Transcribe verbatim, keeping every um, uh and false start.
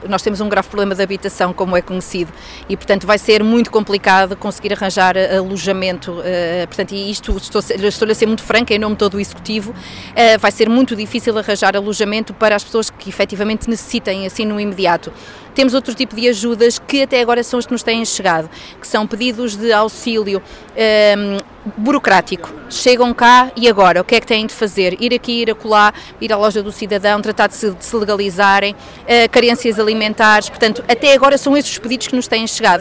Nós temos um grave problema de habitação, como é conhecido, e portanto vai ser muito complicado conseguir arranjar alojamento, uh, portanto, e isto estou, estou a ser muito franca em nome de todo o Executivo, uh, vai ser muito difícil arranjar alojamento para as pessoas que efetivamente necessitem assim no imediato. Temos outro tipo de ajudas que até agora são as que nos têm chegado, que são pedidos de auxílio um, burocrático. Chegam cá e agora, o que é que têm de fazer? Ir aqui, ir acolá, ir à loja do cidadão, tratar de se, de se legalizarem, uh, carências alimentares, portanto, até agora são esses os pedidos que nos têm chegado.